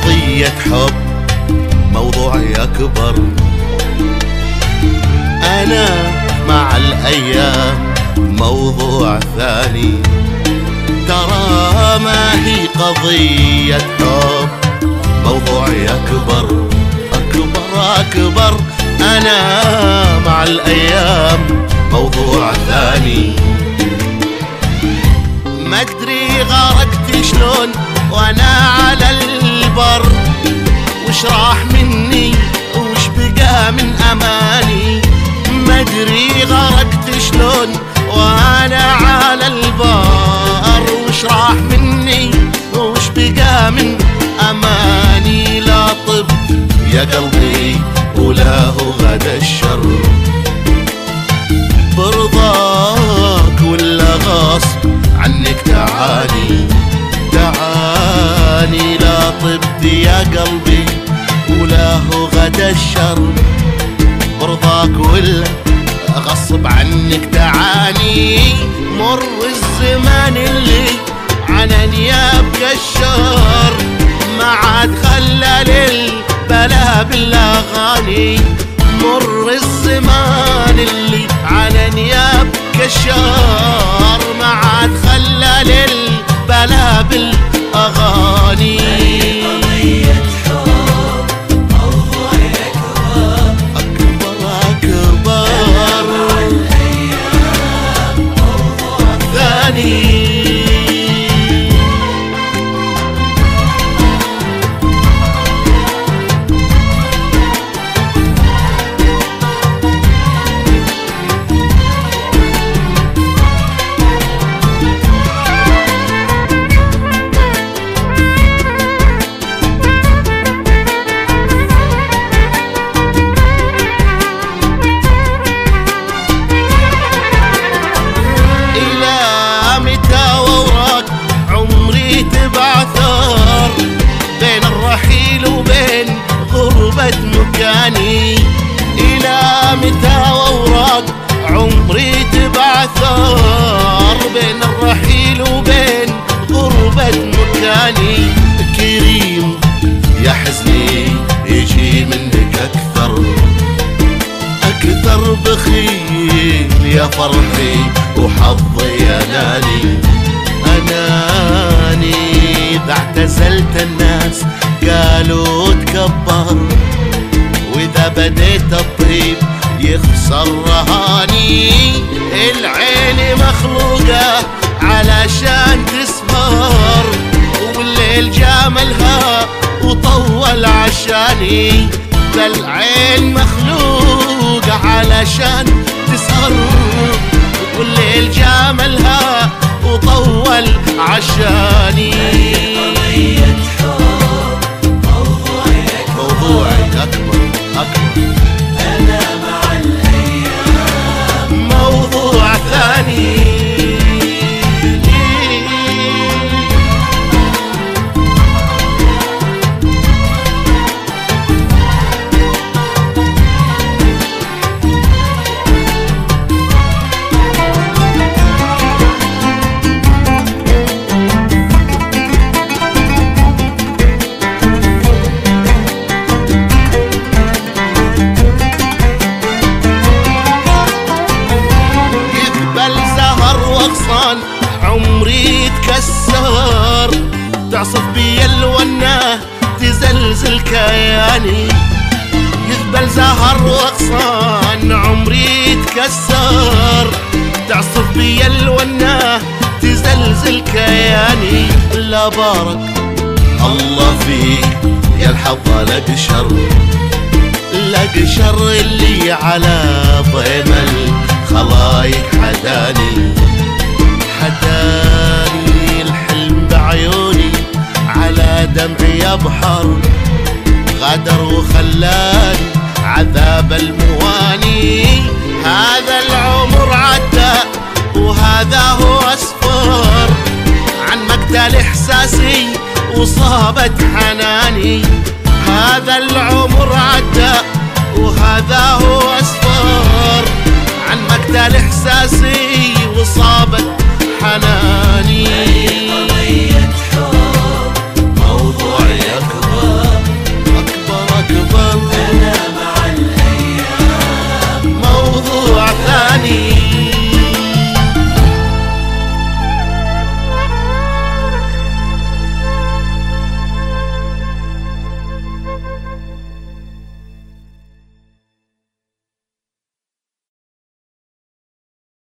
قضية حب موضوعي أكبر. أنا مع الأيام موضوع ثاني، ترى ما هي قضية حب موضوعي أكبر أكبر أكبر. أنا مع الأيام موضوع ثاني. ما أدري غرقت شلون وأنا على البر، وش راح مني وش بقى من أماني. ما أدري غرقت شلون وأنا على البر، وش راح مني وش بقى من أماني. لا طب يا قلبي ولا هو غدا الشر، برضاك ولا غصب عنك تعاني تعاني. لا طبت يا قلبي ولا هو غدا الشر، برضاك ولا غصب عنك تعاني. مر الزمان اللي عناني يبقى الشر، ما عاد خلى للبلا بالاغاني. مر الزمان اللي عناني يبقى الشر، ما عاد خلى للبلا بالاغاني. مكاني إلى متى وأوراق عمري تبعثر، بين الرحيل وبين غربة مكاني. كريم يا حزني يجي منك أكثر أكثر، بخيل يا فرحي وحظي يا ناني أناني. إذا اعتزلت الناس قالوا تكبر، وإذا بديت الطيب يخسر رهاني. العين مخلوقة علشان تسهر، والليل جاملها وطول عشاني. العين مخلوقة علشان تسهر، والليل جاملها وطول عشاني. موضوعي أكبر أكبر. أنا مع الأيام موضوع ثاني. عمري تكسر، تعصف بي الونة تزلزل كياني. يذبل زهر واغصان عمري تكسر، تعصف بي الونة تزلزل كياني. لا بارك الله فيك يا الحظ لك شر، لك شر اللي على ضيم الخلايق حداني حداني. الحلم بعيوني على دمعي يبحر، غدر وخلاني عذاب المواني. هذا العمر عدى وهذا هو أسفر، عن مقتل إحساسي وصابت حناني. هذا العمر عدى وهذا هو أسفر، عن مقتل إحساسي وصابت حناني.